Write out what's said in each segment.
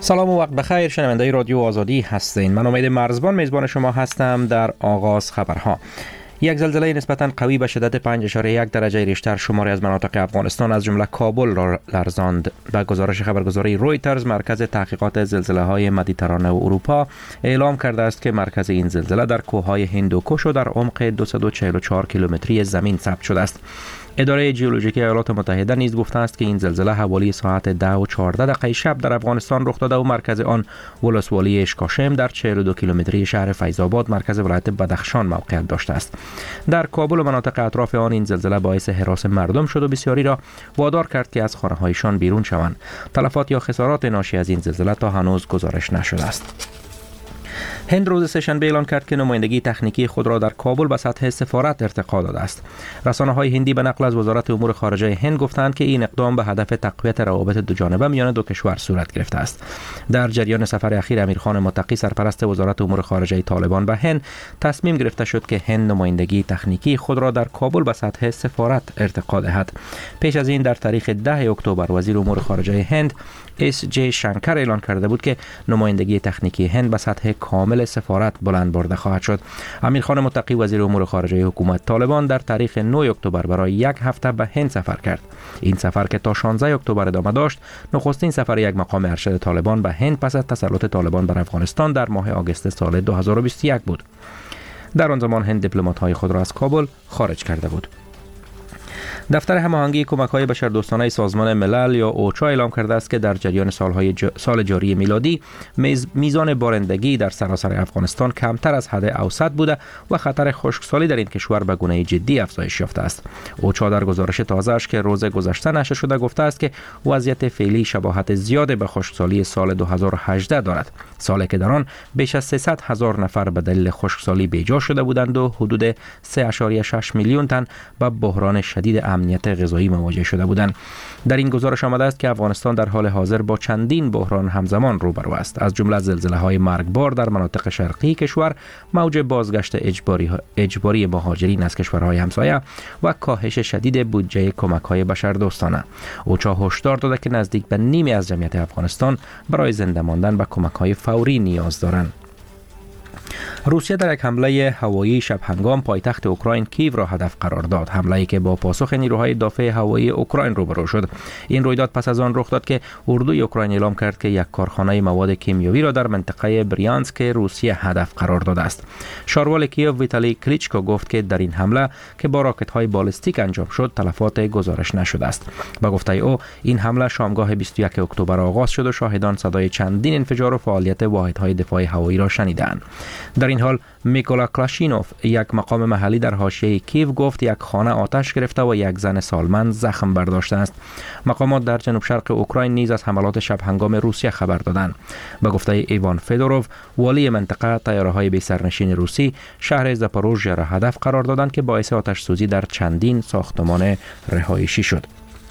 سلام و وقت بخیر، شنونده رادیو آزادی هستین. من امید مرزبان میزبان شما هستم. در آغاز خبرها: یک زلزله نسبتاً قوی به شدت 5.1 درجه ریشتر شماری از مناطق افغانستان از جمله کابل را لرزاند. به گزارش خبرگزاری رویترز، مرکز تحقیقات زلزله‌های مدیترانه و اروپا اعلام کرده است که مرکز این زلزله در کوههای هندوکش و در عمق 244 کیلومتری زمین ثبت شده است. اداره ژئولوژیکی ایالات متحده نیز گفته است که این زلزله حوالی ساعت 10:14 شب در افغانستان رخ داده و مرکز آن ولسوالی اشکاشم در 42 کیلومتری شهر فیض‌آباد مرکز ولایت بدخشان موقعیت داشته است. در کابل و مناطق اطراف آن این زلزله باعث هراس مردم شد و بسیاری را وادار کرد که از خانه‌هایشان بیرون شوند. تلفات یا خسارات ناشی از این زلزله تا هنوز گزارش نشده است. هند روز سه‌شنبه اعلام کرد که نمایندگی تکنیکی خود را در کابل به سطح سفارت ارتقا داده است. رسانه‌های هندی به نقل از وزارت امور خارجه هند گفتند که این اقدام به هدف تقویت روابط دوجانبه میان دو کشور صورت گرفته است. در جریان سفر اخیر امیرخان متقی سرپرست وزارت امور خارجه طالبان به هند، تصمیم گرفته شد که هند نمایندگی تکنیکی خود را در کابل به سطح سفارت ارتقا دهد. پیش از این در تاریخ 10 اکتبر وزیر امور خارجه هند اس جی شنکر اعلان کرده بود که نمایندگی تکنیکی هند به سطح کامل سفارت بلند برده خواهد شد. امیرخان متقی وزیر امور خارجه حکومت طالبان در تاریخ 9 اکتبر برای یک هفته به هند سفر کرد. این سفر که تا 16 اکتبر ادامه داشت، نخستین سفر یک مقام ارشد طالبان به هند پس از تسلط طالبان بر افغانستان در ماه آگوست سال 2021 بود. در آن زمان هند دیپلمات‌های خود را از کابل خارج کرده بود. دفتر هماهنگی کمک‌های بشردوستانه سازمان ملل یا اوچا اعلام کرده است که در جریان سال جاری میلادی میزان بارندگی در سراسر افغانستان کمتر از حد اوسط بوده و خطر خشکسالی در این کشور به گونه جدی افزایش یافته است. اوچا در گزارش تازه‌اش که روز گذشته نشر شده گفته است که وضعیت فعلی شباهت زیاد به خشکسالی سال 2018 دارد، سالی که در آن بیش از 300,000 نفر به دلیل خشکسالی بیجا شده بودند و حدود 3.6 میلیون تن با بحران شدید امنیت غذایی مواجه شده بودند. در این گزارش آمده است که افغانستان در حال حاضر با چندین بحران همزمان روبرو است، از جمله زلزله‌های مرگبار در مناطق شرقی کشور، موج بازگشت اجباری مهاجرین از کشورهای همسایه و کاهش شدید بودجه کمک‌های بشردوستانه. اوچا هشدار داده که نزدیک به نیمی از جمعیت افغانستان برای زنده ماندن به کمک‌های فوری نیاز دارند. روسیه در یک حمله هوایی شب هنگام پایتخت اوکراین کیو را هدف قرار داد، حمله‌ای که با پاسخ نیروهای دفاع هوایی اوکراین روبرو شد. این رویداد پس از آن رخ داد که اردوی اوکراین اعلام کرد که یک کارخانه مواد کیمیایی را در منطقه بریانسک روسیه هدف قرار داده است. شاروال کیو ویتالی کلیچکو گفت که در این حمله که با راکت‌های بالستیک انجام شد تلفات گزارش نشده است. با گفته او این حمله شامگاه 21 اکتبر آغاز شد و شاهدان صدای چندین انفجار و فعالیت واحدهای دفاع هوایی را شنیدند. در این حال میکولا کلاشینوف، یک مقام محلی در حاشیه کیو، گفت یک خانه آتش گرفته و یک زن سالمند زخم برداشته است. مقامات در جنوب شرق اوکراین نیز از حملات شب هنگام روسیه خبر دادند. به گفته ایوان فدوروف، والی منطقه، طیاره‌های بی سرنشین روسی شهر زاپاروژیا را هدف قرار دادند که باعث آتش سوزی در چندین ساختمان رهایشی شد.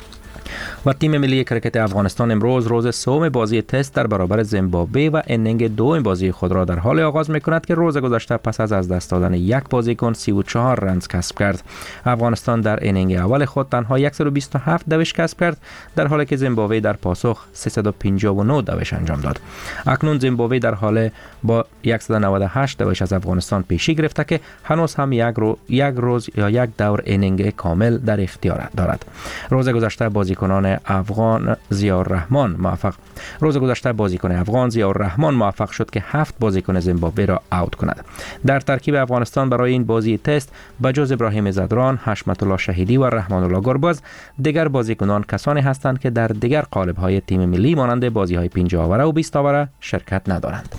و تیم ملی کرکت افغانستان امروز روز سوم بازی تست در برابر زیمبابوه و انینگ دوم بازی خود را در حال آغاز می‌کند که روز گذشته پس از دست دادن یک بازیکن 34 رنز کسب کرد. افغانستان در انینگ اول خود تنها 127 دوش کسب کرد، در حالی که زیمبابوه در پاسخ 359 دوش انجام داد. اکنون زیمبابوه در حال با 198 دوش از افغانستان پیشی گرفته که هنوز هم یک روز یا یک دور انینگ کامل در اختیار دارد. روز گذشته بازیکن افغان ضیاءالرحمن موفق شد که 7 بازیکن زیمبابوه را اوت کند. در ترکیب افغانستان برای این بازی تست بجز ابراهیم زدران، حشمت الله شهیدی و رحمان الله گرباز، دیگر بازیکنان کسانی هستند که در دیگر قالب‌های تیم ملی مانند بازی‌های 50 آوره و 20 آوره شرکت ندارند.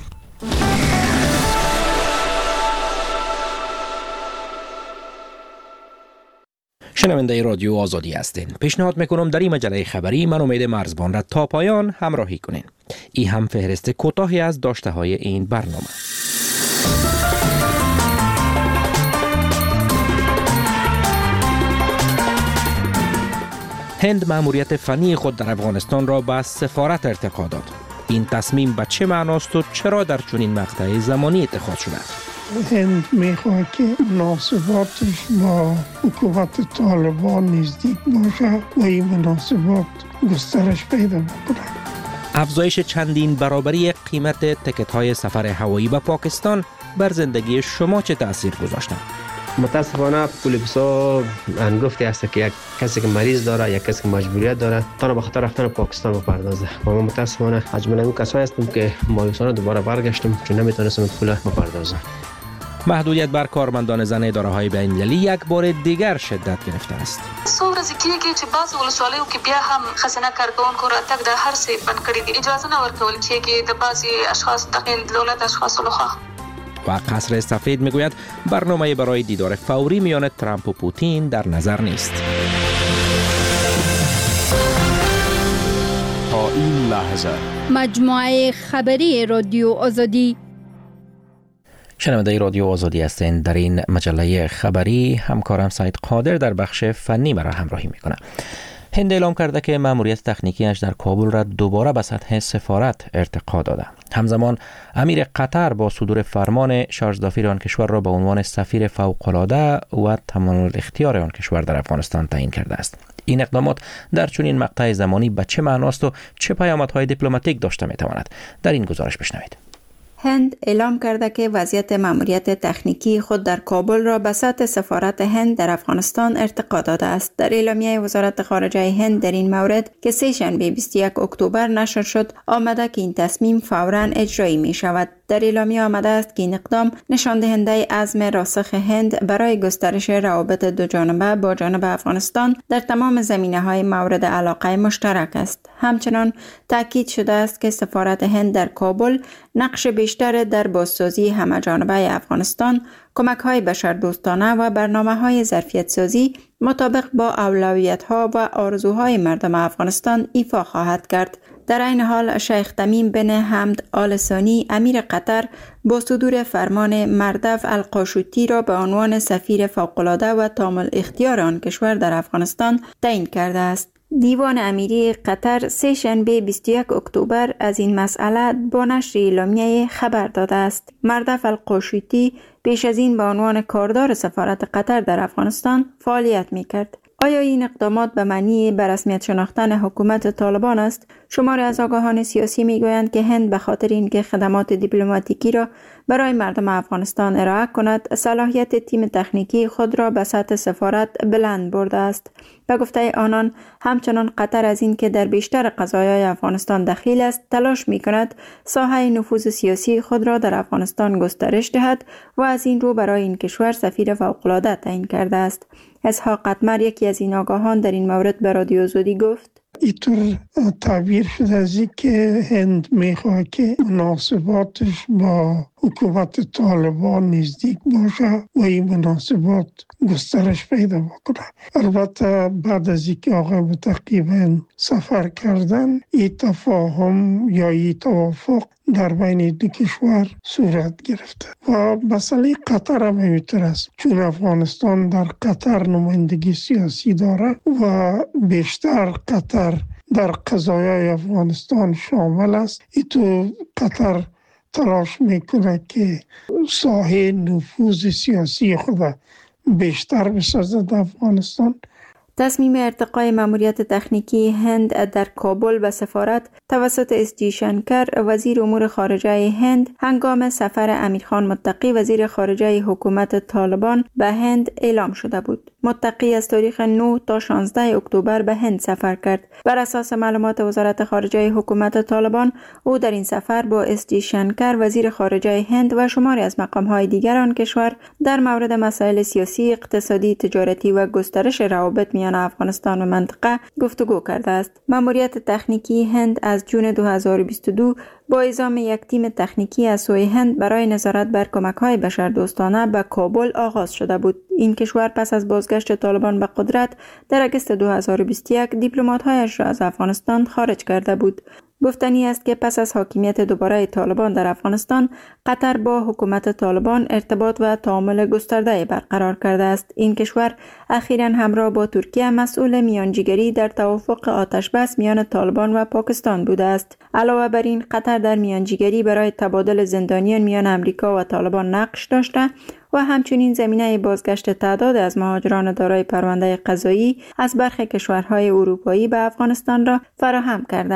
شنونده رادیو آزادی هستین. پیشنهاد میکنم در این مجله خبری من امید مرزبان را تا پایان همراهی کنین. این هم فهرست کوتاهی از داشته های این برنامه. هند مأموریت فنی خود در افغانستان را به سفارت ارتقا داد. این تصمیم به چه معناست و چرا در چنین مقطع زمانی اتخاذ شده؟ هند میخواد که مناسباتش با حکومت طالبان نزدیک باشه و این مناسبات گسترش پیدا بکنه. افزایش چندین برابری قیمت تکت‌های سفر هوایی به پاکستان بر زندگی شما چه تأثیر گذاشته؟ متاسفانه پول بسیار انگفتی است که یک کسی که مریض داره، یک کسی که مجبوریت داره تنها به خاطر رفتن پاکستان بپردازه. و ما متاسفانه از جمله اون کسایی هستیم که مایوسانه دوباره برگشتیم چون نمیتونستیم پول بپردازیم. محدودیت بر کارمندان زن اداره‌های بین‌المللی یک بار دیگر شدت گرفته است. څومره کېږي چې بعض ولسوالیو کې بیا هم خزانه کارکونکو راتګ د هر څه بند کړي دي، اجازه نه ورکول کېږي د بعضي اشخاص داخل دولت اشخاص لخوا. و قصر سفید میگوید برنامه برای دیدار فوری میان ترامپ و پوتین در نظر نیست. تا این لحظه مجموعه خبری رادیو آزادی. شنونده رادیو آزادی هستین. در این مجله خبری همکارم سعید قادر در بخش فنی مرا همراهی میکنه. هند اعلام کرده که ماموریت تکنیکیش در کابل را دوباره به سطح سفارت ارتقا داده. همزمان امیر قطر با صدور فرمان شارژ دافیر آن کشور را به عنوان سفیر فوق‌العاده و تمام الاختیار آن کشور در افغانستان تعیین کرده است. این اقدامات در چنین مقطع زمانی به چه معناست و چه پیامدهای دیپلماتیک داشته میتواند؟ در این گزارش بشنوید. هند اعلام کرده که وضعیت ماموریت تکنیکی خود در کابل را به سطح سفارت هند در افغانستان ارتقا داده است. در اعلامیه وزارت خارجه هند در این مورد که سه شنبه 21 اکتبر نشر شد آمده که این تصمیم فوراً اجرایی می شود. در اعلامیه آمده است که این اقدام نشان دهنده عزم راسخ هند برای گسترش روابط دو جانبه با جانب افغانستان در تمام زمینه‌های مورد علاقه مشترک است. همچنان تاکید شده است که سفارت هند در کابل نقش بیشتر در بازسازی همه‌جانبه افغانستان، کمک‌های بشردوستانه و برنامه‌های ظرفیت‌سازی مطابق با اولویت‌ها و آرزوهای مردم افغانستان ایفا خواهد کرد. در این حال شیخ تمیم بن حمد آل ثانی امیر قطر با صدور فرمان مردف القاشوتی را به عنوان سفیر فوق‌العاده و تام الاختیار آن کشور در افغانستان تعیین کرده است. دیوان امیری قطر سه شنبه 21 اکتبر از این مسئله با نشر اعلامیه خبر داده است. مردف القاشوتی پیش از این به عنوان کاردار سفارت قطر در افغانستان فعالیت می‌کرد. آیا این اقدامات به معنی به رسمیت شناختن حکومت طالبان است؟ شماری از آگاهان سیاسی میگویند که هند به خاطر اینکه خدمات دیپلماتیکی را برای مردم افغانستان ارائه کند، صلاحیت تیم تکنیکی خود را به سطح سفارت بلند برده است. به گفته آنان، همچنان قطر از این که در بیشتر قضایای افغانستان دخیل است، تلاش می‌کند ساحه نفوذ سیاسی خود را در افغانستان گسترش دهد و از این رو برای این کشور سفیر فوق‌العاده تعیین کرده است. اسحاق قطمر یکی از این آگاهان در این مورد به رادیو آزادی گفت: اینطور تعبیر شده از این که هند میخواد که مناسباتش با حکومت طالبان نزدیک باشه و این مناسبات گسترش پیدا بکنه. البته بعد از اینکه آقای متقی سفر کردن، این تفاهم یا این توافق در بین دو کشور صورت گرفته و مسئله قطر هم همینطور است، چون افغانستان در قطر نمایندگی سیاسی داره و بیشتر قطر در قضایای افغانستان شامل است. این تو قطر تلاش میکنه که ساحه نفوذ سیاسی خود بیشتر بسازد در افغانستان. تصمیم ارتقای ماموریت تکنیکی هند در کابل به سفارت توسط اس جی شنکر وزیر امور خارجه هند هنگام سفر امیرخان متقی وزیر خارجه حکومت طالبان به هند اعلام شده بود. متقی از تاریخ 9 تا 16 اکتبر به هند سفر کرد. بر اساس معلومات وزارت خارجه حکومت طالبان، او در این سفر با اس جی شنکر وزیر خارجه هند و شماری از مقام‌های دیگر آن کشور در مورد مسائل سیاسی، اقتصادی، تجارتی و گسترش روابط میان افغانستان و منطقه گفتگو کرده است. ماموریت تکنیکی هند از جون 2022 با اعزام یک تیم تکنیکی از سوی هند برای نظارت بر کمک‌های بشردوستانه به کابل آغاز شده بود. این کشور پس از بازگشت طالبان به قدرت در اگست 2021 دیپلمات‌هایش را از افغانستان خارج کرده بود. گفتنی است که پس از حاکمیت دوباره طالبان در افغانستان، قطر با حکومت طالبان ارتباط و تعامل گسترده برقرار کرده است. این کشور اخیراً همراه با ترکیه مسئول میانجیگری در توافق آتشبس میان طالبان و پاکستان بوده است. علاوه بر این، قطر در میانجیگری برای تبادل زندانیان میان امریکا و طالبان نقش داشته و همچنین زمینه بازگشت تعداد از مهاجران دارای پرونده قضایی از برخی کشورهای اروپایی به افغانستان را فراهم کرده است.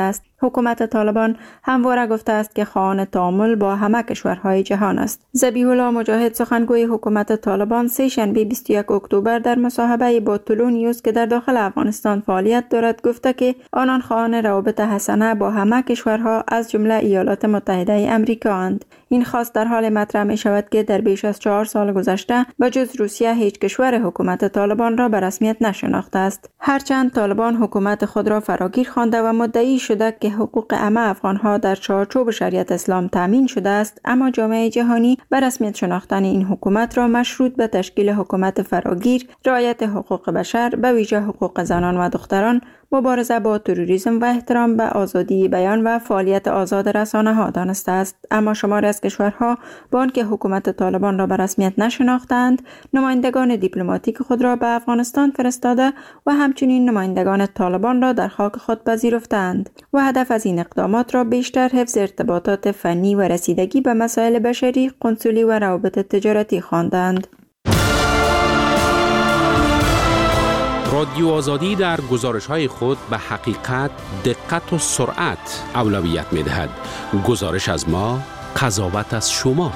حکومت طالبان همواره گفته است که خواهان تعامل با همه کشورهای جهان است. ذبیح الله مجاهد سخنگوی حکومت طالبان سه شنبه 21 اکتبر در مصاحبه با طلوع نیوز که در داخل افغانستان فعالیت دارد گفته که آنان خواهان روابط حسنه با همه کشورها از جمله ایالات متحده آمریکا اند. این خواست در حال مطرح می شود که در بیش از 4 سال گذشته بجز روسیه هیچ کشور حکومت طالبان را به رسمیت نشناخته است. هرچند طالبان حکومت خود را فراگیر خوانده و مدعی شده که حقوق همه افغانها در چارچوب شریعت اسلام تامین شده است، اما جامعه جهانی به رسمیت شناختن این حکومت را مشروط به تشکیل حکومت فراگیر، رعایت حقوق بشر به ویژه حقوق زنان و دختران، مبارزه با تروریسم و احترام به آزادی بیان و فعالیت آزاد رسانه‌ها دانسته است. اما شماری از کشورها با آنکه حکومت طالبان را به رسمیت نشناختند، نمایندگان دیپلماتیک خود را به افغانستان فرستاده و همچنین نمایندگان طالبان را در خاک خود پذیرفتند و هدف از این اقدامات را بیشتر حفظ ارتباطات فنی و رسیدگی به مسائل بشری، قنسولی و روابط تجارتی خواندند. رادیو آزادی در گزارش‌های خود به حقیقت، دقت و سرعت اولویت می‌دهد. گزارش از ما، قضاوت از شما.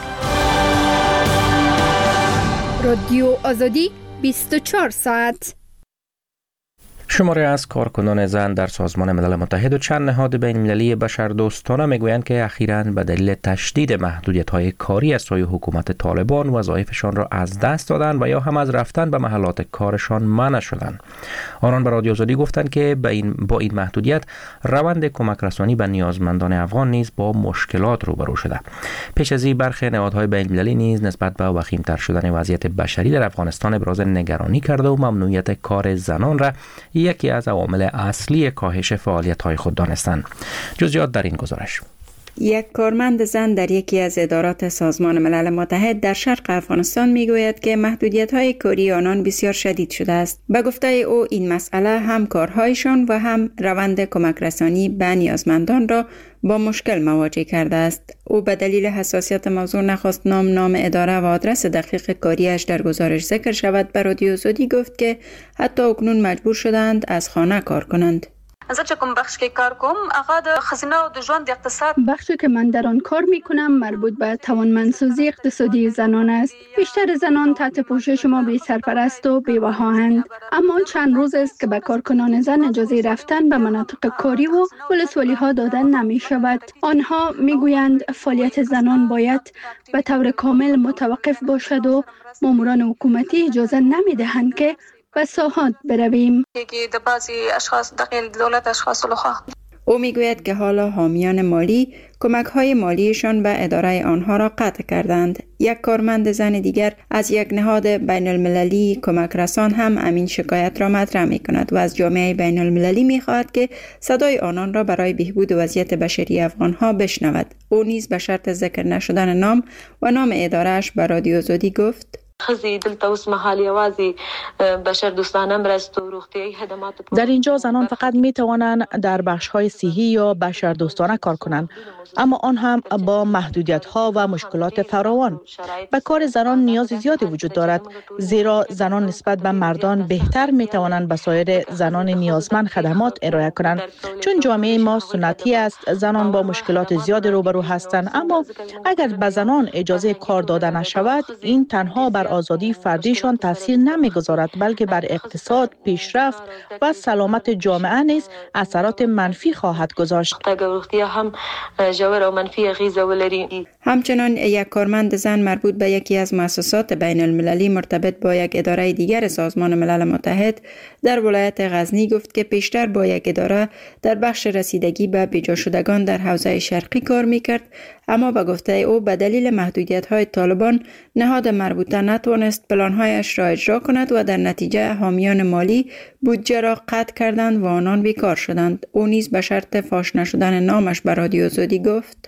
رادیو آزادی 24 ساعت. شماری از کارکنان زن در سازمان ملل متحد و چند نهاد بین‌المللی بشردوستانه میگویند که اخیراً به دلیل تشدید محدودیت‌های کاری از سوی حکومت طالبان وظایفشان را از دست دادند و یا هم از رفتن به محلات کارشان منع شدند. آنان به رادیو آزادی گفتند که با این محدودیت روند کمک رسانی به نیازمندان افغان نیز با مشکلات روبرو شده. پیش از این برخی نهادهای بین‌المللی نیز نسبت به وخیم‌تر شدن وضعیت بشری در افغانستان ابراز نگرانی کرده و ممنوعیت کار زنان را یکی از عوامل اصلی کاهش فعالیت‌های خود دانستند. جزئیات در این گزارش. یک کارمند زن در یکی از ادارات سازمان ملل متحد در شرق افغانستان میگوید که محدودیت‌های کاری آنان بسیار شدید شده است. به گفته او این مسئله هم کارهایشان و هم روند کمک رسانی به نیازمندان را با مشکل مواجه کرده است. او به دلیل حساسیت موضوع نخواست نام اداره و آدرس دقیق کاریش در گزارش ذکر شود. به رادیو آزادی گفت که حتی اکنون مجبور شدند از خانه کار کنند. زه چې کوم بخش کې کار کوم هغه د خزینه او د ژوند اقتصاد بخشی که من در آن کار میکنم مربوط به توانمندسازی اقتصادی زنان است. بیشتر زنان تحت پوشش ما بی سرپرست و بی‌وفااند، اما چند روز است که به کارکنان زن اجازه رفتن به مناطق کاری و ولسوالی ها دادن نمی شود. آنها میگویند فعالیت زنان باید به طور کامل متوقف باشد و ماموران حکومتی اجازه نمی دهند که به ساحات برویم. د بعضی اشخاص داخل دولت اشخاص لخوا او میگوید که حالا حامیان مالی کمک‌های مالیشان به اداره آنها را قطع کردند. یک کارمند زن دیگر از یک نهاد بین المللی کمک رسان هم همین شکایت را مطرح می کند و از جامعه بین المللی می خواهد که صدای آنان را برای بهبود وضعیت بشری افغانها بشنود. او نیز به شرط ذکر نشدن نام و نام اداره‌اش به رادیو آزادی گفت: در اینجا زنان فقط می توانند در بخش‌های صحی یا بشردوستانه کار کنند، اما آن هم با محدودیت‌ها و مشکلات فراوان. به کار زنان نیاز زیادی وجود دارد، زیرا زنان نسبت به مردان بهتر می توانند به سایر زنان نیازمند خدمات ارائه کنند. چون جامعه ما سنتی است، زنان با مشکلات زیادی روبرو هستند، اما اگر به زنان اجازه کار داده نشود، این تنها بر آزادی فردیشان تاثیر نمیگذارد، بلکه بر اقتصاد، پیشرفت و سلامت جامعه نیز اثرات منفی خواهد گذاشت. همچنان یک کارمند زن مربوط به یکی از مؤسسات بین المللی مرتبط با یک اداره دیگر سازمان ملل متحد در ولایت غزنی گفت که پیشتر با یک اداره در بخش رسیدگی به بیجا شدگان در حوزه شرقی کار میکرد، اما به گفته او به دلیل محدودیت‌های طالبان نهاد مربوطه نتوانست پلان‌هایش را اجرا کند و در نتیجه حامیان مالی بودجه را قطع کردند و آنان بیکار شدند. او نیز به شرط فاش نشدن نامش به رادیو آزادی گفت: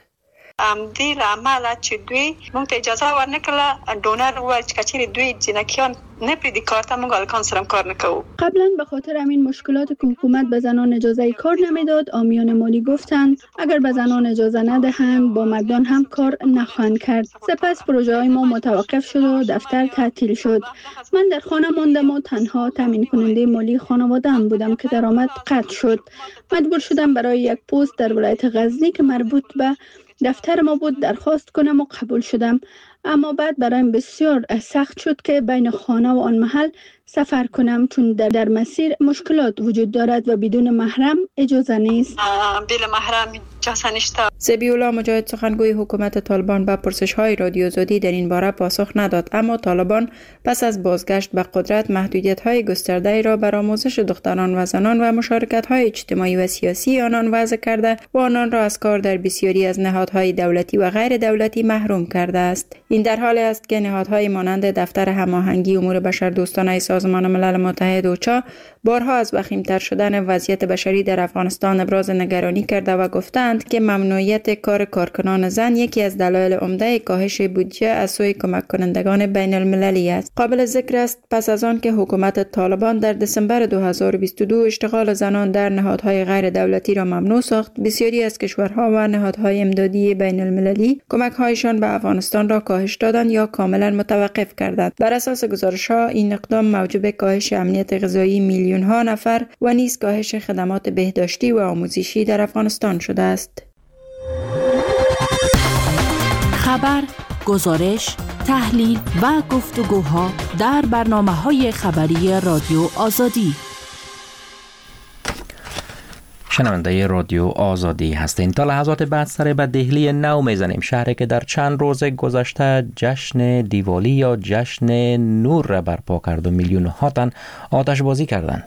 دې عمله چې دوی موږ ته اجازه ورنکړه ډونر و چې کچېری دوی جنکیان نه پرې د کارت موږ الکان سره کار نکوو. قبلا به خاطر همین مشکلات که حکومت به زنان اجازه کار نمیداد، عامیان مالی گفتند اگر به زنان اجازه ندهند با مردان هم کار نخواهند کرد. سپس پروژه های ما متوقف شد و دفتر تعطیل شد. من در خانه ماندم و تنها تامین کننده مالی خانواده‌ام بودم که درآمد قطع شد. مجبور شدم برای یک پست در ولایت غزنی که مربوط به دفتر ما بود درخواست کنم و قبول شدم. اما بعد برایم بسیار سخت شد که بین خانه و آن محل سفر کنم چون در مسیر مشکلات وجود دارد و بدون محرم اجازه نیست. بلا محرم اجازه نیست. ذبیح‌الله مجاهد سخنگوی حکومت طالبان به پرسش‌های رادیو آزادی در این باره پاسخ نداد، اما طالبان پس از بازگشت به قدرت محدودیت‌های گسترده‌ای را بر آموزش دختران و زنان و مشارکت‌های اجتماعی و سیاسی آنان وضع کرده و آنان را از کار در بسیاری از نهادهای دولتی و غیر دولتی محروم کرده است. این در حالی است که نهادهای مانند دفتر هماهنگی امور بشردوستانه سازمان ملل متحد اوچا بارها از وخیم‌تر شدن وضعیت بشری در افغانستان ابراز نگرانی کرده و گفتند که ممنوعیت کار کارکنان زن یکی از دلایل عمده کاهش بودجه از سوی کمک کنندگان بین المللی است. قابل ذکر است پس از آن که حکومت طالبان در دسامبر 2022 اشتغال زنان در نهادهای غیر دولتی را ممنوع ساخت، بسیاری از کشورها و نهادهای امدادی بین المللی کمک‌هایشان به افغانستان را کاهش دادند یا کاملا متوقف کردند. بر اساس گزارش‌ها این اقدام موجب کاهش امنیت غذایی میلیون‌ها نفر و نیز کاهش خدمات بهداشتی و آموزشی در افغانستان شده است. خبر، گزارش، تحلیل و گفتگوها در برنامه‌های خبری رادیو آزادی. شنونده رادیو آزادی هستین. تا لحظات بعد سر به دهلی نو میزنیم، شهری که در چند روز گذشته جشن دیوالی یا جشن نور را برپا کرد و میلیون ها تن آتش بازی کردند.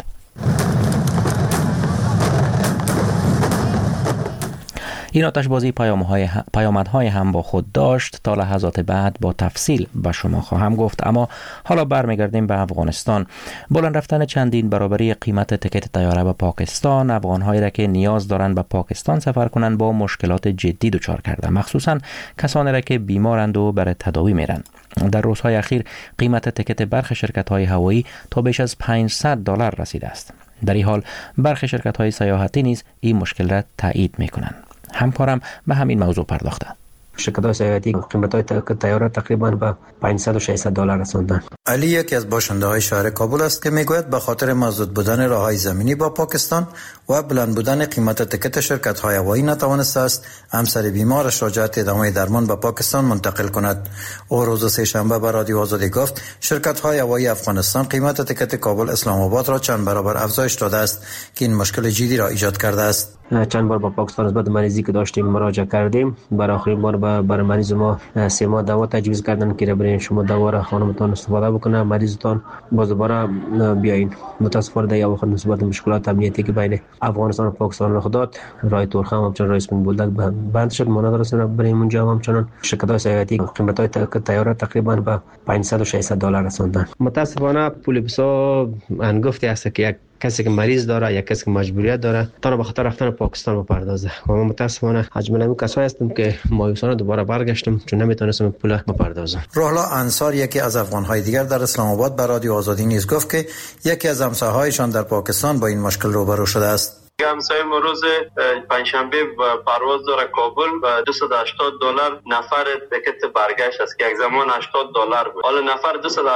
این آتش‌بازی پیامدهای هم با خود داشت. تا لحظات بعد با تفصیل به شما خواهم گفت، اما حالا برمیگردیم به افغانستان. بلند رفتن چندین برابری قیمت تکت طیاره به پاکستان افغان‌هایی را که نیاز دارند به پاکستان سفر کنند با مشکلات جدی دچار کرده، مخصوصاً کسانی را که بیمارند و برای تداوی میرند. در روزهای اخیر قیمت تکت برخی شرکت‌های هوایی تا بیش از $500 رسیده است. در این حال برخی شرکت‌های سیاحتی نیز این مشکل را تایید می‌کنند. همکارم به همین موضوع پرداخته. شرکت‌های سیاحتی قیمت‌های طیاره تقریباً به $500 و $600 رساندن. علی یکی از باشنده‌های شهر کابل است که میگوید به خاطر مسدود بودن راه‌های زمینی با پاکستان و بلند بودن قیمت تکت شرکت‌های هوایی نتوانسته است همسر بیمارش را جهت ادامه درمان به پاکستان منتقل کند. او روز سه‌شنبه به رادیو آزادی گفت شرکت‌های هوایی افغانستان قیمت تکت کابل اسلام آباد را چند برابر افزایش داده است که این مشکل جدی را ایجاد کرده است. چند بار با پاکستان نسبت مریضی که داشتیم مراجعه کردیم. برای آخرین بار برای مریض ما 3 ماه دوا تجویز کردن که برای شما دوا را خانمتان استفاده بکنه، مریضتان باز دوباره بیاین. متاسفانه در واقع نسبت مشکلات امنیتی که بین افغانستان و پاکستان رخ داد، راه تورخم همچنان راه اسپین بولدک بند شد. ما ندارستیم برای اونجا همچنان شرکت‌های سیاحتی قیمت‌های طیاره تقریبا به $500 و $600 رساندن. متاسفانه پول بسیار انگفتی است که یک کسی که مریض داره یا کسی که مجبوریت داره تا به خاطر رفتن پاکستان بپردازه. و ما متاسفانه حجما اون کسایی هستیم که مایوسانه دوباره برگشتم چون نمیتونستم پول بپردازم. روحلا انصار یکی از افغان‌های دیگر در اسلام آباد به رادیو آزادی نیز گفت که یکی از همسایه‌هایشان در پاکستان با این مشکل روبرو شده است. همسایه ما روز پنجشنبه پرواز داره کابل و $280 نفر تکت برگشت است که یک زمان $80 بود. حالا نفر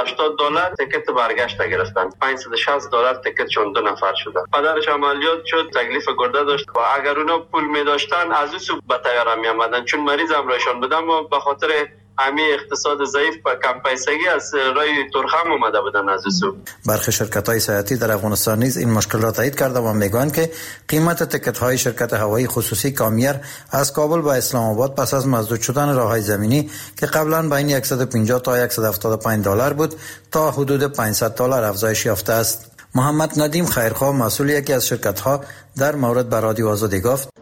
$280 تکت برگشت گرفتن. $560 تکتشون 2 نفر شده. پدرش عملیات شد، تکلیف گرده داشت و اگر اونا پول می داشتن از اون سو به طیاره می آمدن چون مریض همراهشان بودن و به خاطر همه اقتصاد ضعیف و کم پیسگی از راه تورخم اومده بودن از سو. برخی شرکت‌های سیاحتی در افغانستان نیز این مشکل را تایید کرده و میگویند که قیمت تکت‌های شرکت هوایی خصوصی کامیر از کابل به اسلام آباد پس از مسدود شدن راه‌های زمینی که قبلا بین $150 تا $175 بود تا حدود $500 افزایش یافته است. محمد ندیم خیرخواه مسئول یکی از شرکت‌ها در مورد به رادیو آزادی گفت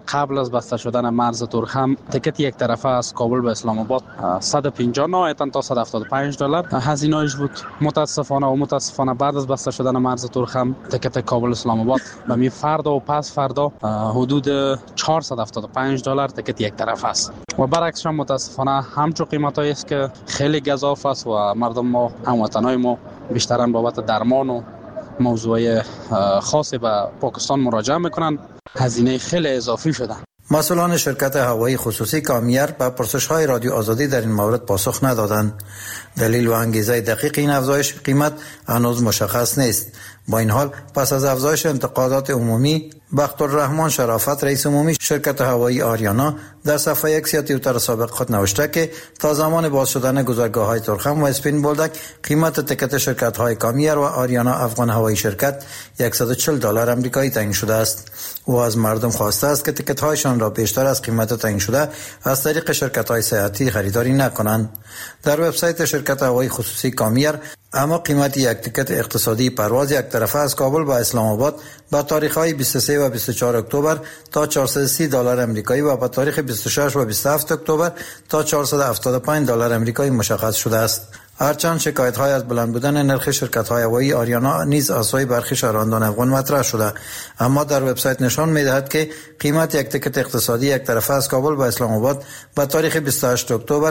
قبل از بسته شدن مرز تورخم تکت یک طرفه از کابل به اسلام آباد 150 نهایتا تا 175 دلار هزینه‌اش بود. متاسفانه بعد از بسته شدن مرز تورخم تکت کابل اسلام آباد به می فردا و پس فردا حدود 475 دلار تکت یک طرف است و برعکسش هم متاسفانه همچو قیمتایی است که خیلی گزاف است و مردم ما هموطنای ما بیشترن بابت درمان و موضوع خاصی به پاکستان مراجعه میکنن. هزینه خیلی اضافی شده. مسئولان شرکت هوایی خصوصی کامیر به پرسش‌های رادیو آزادی در این مورد پاسخ ندادند. دلیل و انگیزه دقیق این افزایش قیمت هنوز مشخص نیست. با این حال پس از افزایش انتقادات عمومی، بختالرحمن شرافت رئیس عمومی شرکت هوایی آریانا در صفحه اکس یا توییتر سابق خود نوشته که تا زمان باز شدن گذرگاه‌های تورخم و اسپین بولدک قیمت تکت شرکت‌های کامیر و آریانا افغان هوایی شرکت 140 دلار آمریکایی تعیین شده است. او از مردم خواسته است که تکت‌هایشان را بیشتر از قیمت تعیین شده از طریق شرکت‌های سیاحتی خریداری نکنند. در وبسایت شرکت هوایی خصوصی کامیر اما قیمت یک تکت اقتصادی پرواز یک طرفه از کابل به اسلام آباد با تاریخ‌های 23 و 24 اکتبر تا 430 دلار آمریکایی و با تاریخ 26 و 27 اکتبر تا 475 دلار آمریکایی مشخص شده است. هرچند شکایت‌های از بلند بودن نرخ شرکت‌های هوایی آریانا نیز از سوی برخی شهروندان افغان مطرح شده، اما در وبسایت نشان می‌دهد که قیمت یک تکت اقتصادی یک طرفه از کابل به اسلام آباد با تاریخ 28 اکتبر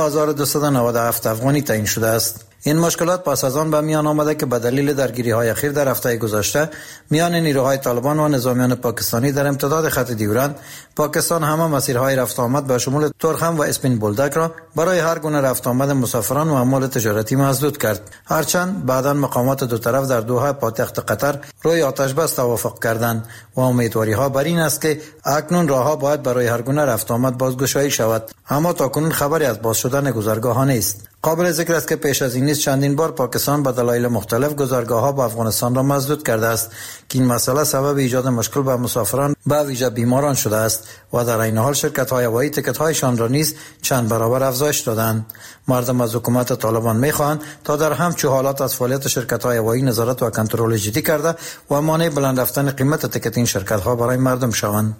9297 افغانی تعیین شده است. این مشکلات پس از آن به میان آمده که به دلیل درگیری‌های اخیر در هفته گذشته میان نیروهای طالبان و نظامیان پاکستانی در امتداد خط دیورند، پاکستان همه مسیرهای رفت آمد به شمول تورخم و اسپین بولدک را برای هر گونه رفت آمد مسافران و اموال تجارتی مسدود کرد. هرچند بعداً مقامات دو طرف در دوحه پایتخت قطر روی آتش بس توافق کردند و امیدواری‌ها بر این است که اکنون راه‌ها باید برای هر گونه رفت آمد بازگشایی شود، اما تاکنون خبری از باز شدن گذرگاه‌ها نیست. قابل ذکر است که پیش از این نیز چندین بار پاکستان به دلایل مختلف گذرگاه‌ها به افغانستان را مسدود کرده است که این مسئله سبب ایجاد مشکل به مسافران به ویژه بیماران شده است و در این حال شرکت‌های هوایی تکت‌هایشان را نیز چند برابر افزایش دادند. مردم از حکومت طالبان می‌خواهند تا در همچو حالات از فعالیت شرکت‌های هوایی نظارت و کنترل جدی کرده و مانع بلند رفتن قیمت تکت این شرکت‌ها برای مردم شوند.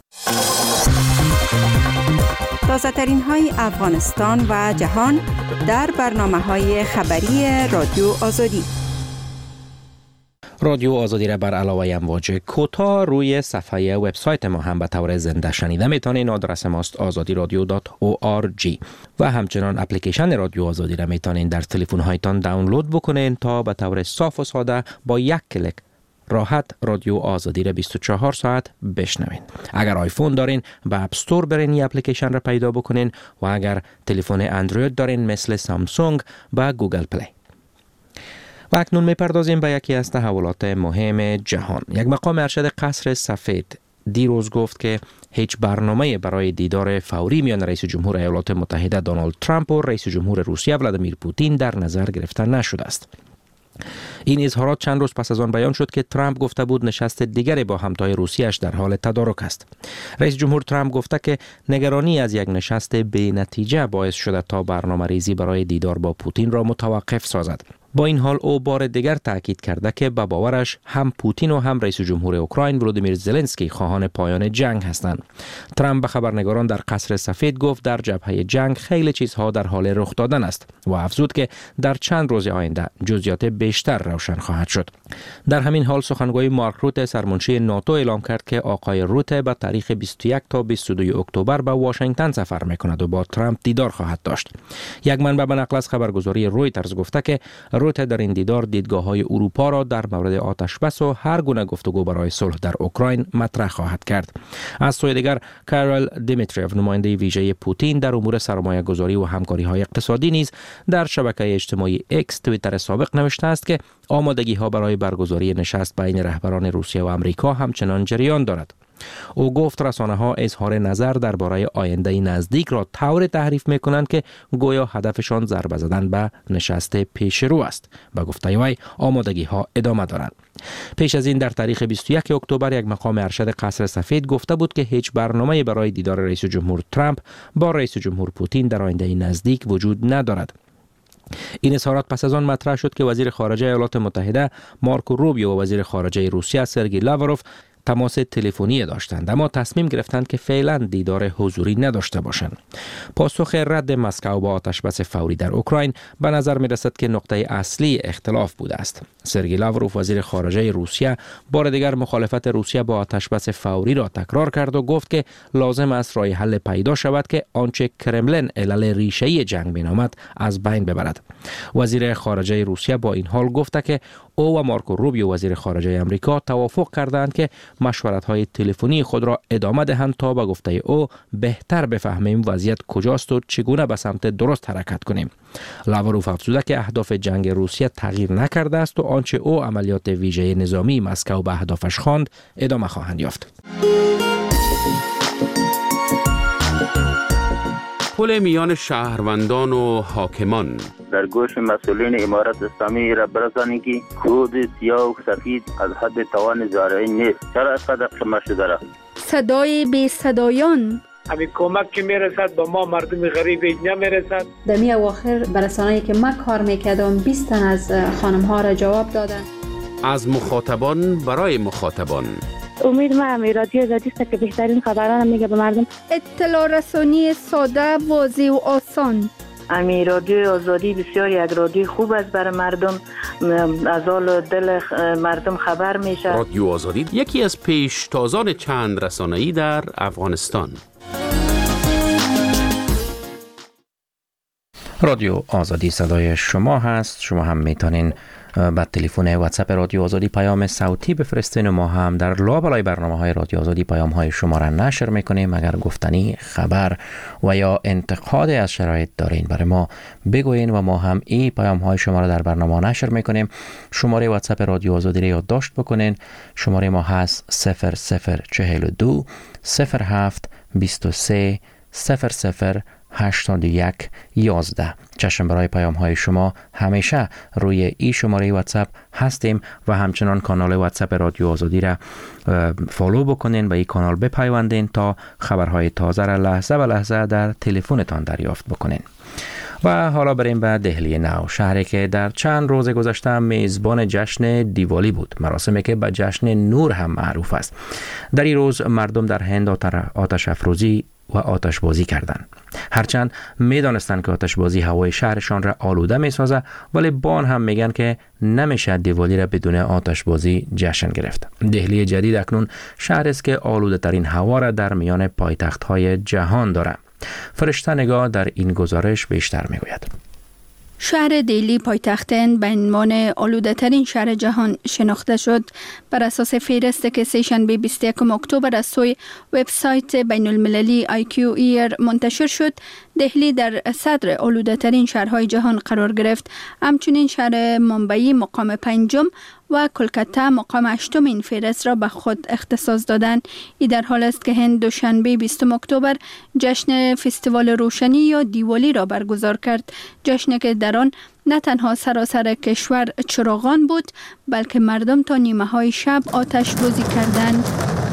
تازه‌ترین های افغانستان و جهان در برنامه‌های خبری رادیو آزادی. رادیو آزادی را بر علاوه امواج کوتاه روی صفحه وبسایت ما هم به طور زنده شنیده میتونین. آدرس ماست azadi.radio.org و همچنان اپلیکیشن رادیو آزادی را میتونین در تلفن هایتان دانلود بکنین تا به طور صاف و ساده با یک کلیک راحت رادیو آزادی را 24 ساعت بشنوین. اگر آیفون دارین به اپ استور برین این اپلیکیشن را پیدا بکنین و اگر تلفن اندروید دارین مثل سامسونگ به گوگل پلی. و اکنون میپردازیم به یکی از تحولات مهم جهان. یک مقام ارشد قصر سفید دیروز گفت که هیچ برنامه برای دیدار فوری میان رئیس جمهور ایالات متحده دونالد ترامپ و رئیس جمهور روسیه ولادیمیر پوتین در نظر گرفته نشده است. این اظهارات چند روز پس از آن بیان شد که ترامپ گفته بود نشست دیگری با همتای روسیه‌اش در حال تدارک است. رئیس جمهور ترامپ گفته که نگرانی از یک نشست بی نتیجه باعث شده تا برنامه ریزی برای دیدار با پوتین را متوقف سازد. با این حال او بار دیگر تاکید کرده که به باورش هم پوتین و هم رئیس جمهور اوکراین ولودیمیر زلنسکی خواهان پایان جنگ هستند. ترامپ به خبرنگاران در قصر سفید گفت در جبهه جنگ خیلی چیزها در حال رخ دادن است و افزود که در چند روز آینده جزئیات بیشتر روشن خواهد شد. در همین حال سخنگوی مارک روته سرمنشی ناتو اعلام کرد که آقای روته به تاریخ 21 تا 22 اکتبر به واشنگتن سفر می‌کند و با ترامپ دیدار خواهد داشت. یک منبع به نقل از خبرگزاری رویترز گفته که روته در این دیدار دیدگاه‌های اروپا را در مورد آتش‌بس و هر گونه گفتگو برای صلح در اوکراین مطرح خواهد کرد. از سوی دیگر کارل دیمیتریف نماینده ویژه پوتین در امور سرمایه‌گذاری و همکاری‌های اقتصادی نیز در شبکه اجتماعی اکس توییتر سابق نوشته است که آمادگی‌ها برای برگزاری نشست بین رهبران روسیه و آمریکا همچنان جریان دارد. او گفت رسانه‌ها اظهار نظر درباره آینده نزدیک را طور تحریف می‌کنند که گویا هدفشان ضربه زدن به نشست پیشرو است. با گفته وی آمادگی‌ها ادامه دارند. پیش از این در تاریخ 21 اکتبر یک مقام ارشد قصر سفید گفته بود که هیچ برنامه‌ای برای دیدار رئیس جمهور ترامپ با رئیس جمهور پوتین در آینده نزدیک وجود ندارد. این اظهارات پس از آن مطرح شد که وزیر خارجه ایالات متحده مارکو روبیو و وزیر خارجه روسیه سرگئی لاوروف تماس تلفنی داشتند، اما تصمیم گرفتند که فعلا دیدار حضوری نداشته باشند. پاسخ رد مسکو با آتشبس فوری در اوکراین به نظر می رسد که نقطه اصلی اختلاف بوده است. سرگئی لاوروف وزیر خارجه روسیه بار دیگر مخالفت روسیه با آتشبس فوری را تکرار کرد و گفت که لازم است راه حل پیدا شود که آنچه کرملن علل ریشه‌ای جنگ مینامد از بین ببرد. وزیر خارجه روسیه با این حال گفت که او و مارکو روبیو وزیر خارجه امریکا توافق کردند که مشورت‌های تلفنی خود را ادامه دهند تا به گفته او بهتر بفهمیم وضعیت کجاست و چگونه به سمت درست حرکت کنیم. لاوروف افزوده که اهداف جنگ روسیه تغییر نکرده است و آنچه او عملیات ویژه نظامی مسکو به اهدافش خواند ادامه خواهند یافت. پل میان شهروندان و حاکمان در گوش مسئولین امارت اسلامی را برسانید که کود سیاه و سفید از حد توان زارعی نیست. چرا از قدر قمه شده را؟ صدای بی صدایان همین کمک که میرسد به ما مردم غریب نمیرسد. در می اواخر برسانه‌ای که من کار میکردم 20 تن از خانم ها را جواب دادن. از مخاطبان برای مخاطبان. امید ما هم رادیو آزادی است که بهترین خبران میگه به مردم. اطلاع رسانی ساده، واضح و آسان. امی رادیو آزادی بسیار یک رادیو خوب است برای مردم، از حال دل مردم خبر میشه. رادیو آزادی یکی از پیشتازان چند رسانه‌ای در افغانستان. رادیو آزادی صدای شما هست. شما هم میتونین با تلفن واتساپ رادیو آزادی پیام صوتی بفرستین و ما هم در لابلای برنامه‌های رادیو آزادی پیام‌های شما را نشر میکنیم. اگر گفتنی، خبر و یا انتقاد از شرایط دارین برای ما بگوین و ما هم این پیام‌های شما را در برنامه نشر میکنیم. شماره واتساپ رادیو آزادی را یادداشت بکنین. شماره ما هست 0042 07 23 00 81 11. چشم برای پیام های شما همیشه روی این شماره واتساپ هستیم و همچنان کانال واتساپ رادیو آزادی را فالو بکنین و این کانال بپیوندین تا خبرهای تازه را لحظه به لحظه در تلفنتان دریافت بکنین. و حالا بریم به دهلی نو، شهری که در چند روز گذشته میزبان جشن دیوالی بود، مراسمی که به جشن نور هم معروف است. در این روز مردم در هند آتش افروزی و آتش بازی کردند. هرچند میدانستند که آتش بازی هوای شهرشان را آلوده میسازه، ولی بان هم میگن که نمیشه دیوالی را بدون آتش بازی جشن گرفت. دهلی جدید اکنون شهر است که آلوده ترین هوا را در میان پایتخت های جهان دارد. فرشته نگاه در این گزارش بیشتر میگوید. شهر دهلی پایتخت هند به عنوان آلوده ترین شهر جهان شناخته شد. بر اساس فهرستی که سه‌شنبه 21 اکتبر از سوی وبسایت بین المللی IQER منتشر شد، دهلی در صدر آلوده ترین شهرهای جهان قرار گرفت. همچنین شهر ممبئی مقام 5 و کلکته مقام 8 این فهرست را به خود اختصاص دادند. این در حال است که هند دوشنبه 20 اکتبر جشن فستیوال روشنی یا دیوالی را برگزار کرد. جشنی که در آن نه تنها سراسر کشور چراغان بود، بلکه مردم تا نیمه های شب آتش بازی کردند.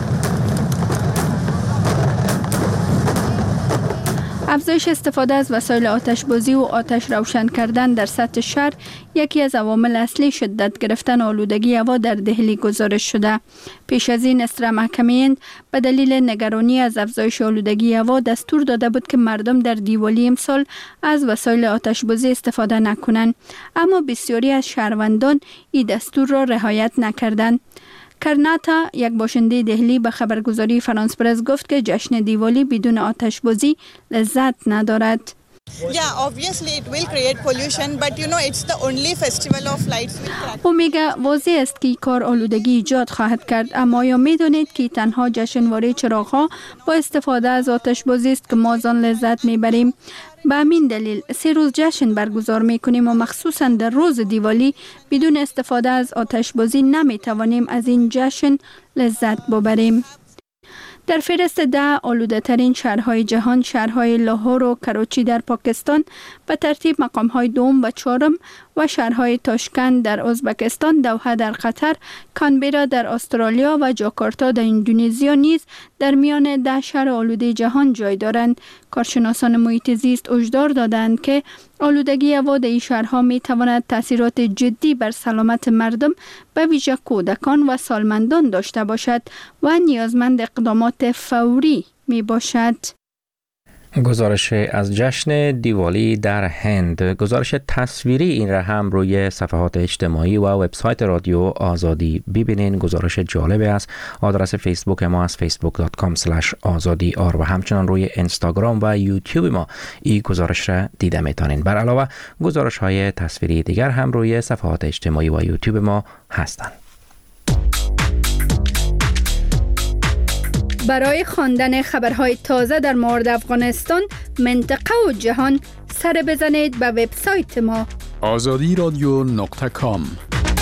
افزایش استفاده از وسایل آتش‌بازی و آتش روشن کردن در سطح شهر یکی از عوامل اصلی شدت گرفتن آلودگی هوا در دهلی گزارش شده. پیش از این اسرع محکمه هند به دلیل نگرانی از افزایش آلودگی هوا دستور داده بود که مردم در دیوالی امسال از وسایل آتش‌بازی استفاده نکنند، اما بسیاری از شهروندان این دستور را رعایت نکردند. کرناتا، یک باشنده دهلی، به خبرگزاری فرانس پرس گفت که جشن دیوالی بدون آتش‌بازی لذت ندارد. او میگه واضح است که کار آلودگی ایجاد خواهد کرد، اما یا میدونید که تنها جشنواره چراغ‌ها با استفاده از آتش‌بازی است که ما از آن لذت میبریم. به همین دلیل 3 روز جشن برگزار میکنیم و مخصوصا در روز دیوالی بدون استفاده از آتش‌بازی نمیتوانیم از این جشن لذت ببریم. در فهرست 10 آلوده ترین شهرهای جهان، شهرهای لاهور و کراچی در پاکستان به ترتیب مقام‌های دوم و چهارم و شهرهای تاشکند در ازبکستان، دوحه در قطر، کانبرا در استرالیا و جاکارتا در اندونزیا نیز در میان 10 شهر آلوده جهان جای دارند. کارشناسان محیط زیست هشدار دادند که آلودگی هوا در این شهرها می تواند تاثیرات جدی بر سلامت مردم به ویژه کودکان و سالمندان داشته باشد و نیازمند اقدامات فوری می باشد. گزارش از جشن دیوالی در هند، گزارش تصویری این را هم روی صفحات اجتماعی و وبسایت رادیو آزادی ببینین. گزارش جالب است. آدرس فیسبوک ما از facebook.com/azadi.ar و همچنان روی اینستاگرام و یوتیوب ما این گزارش را دیده میتونین. بر علاوه گزارش های تصویری دیگر هم روی صفحات اجتماعی و یوتیوب ما هستند. برای خواندن خبرهای تازه در مورد افغانستان، منطقه و جهان سر بزنید به وبسایت ما azadi radio.com.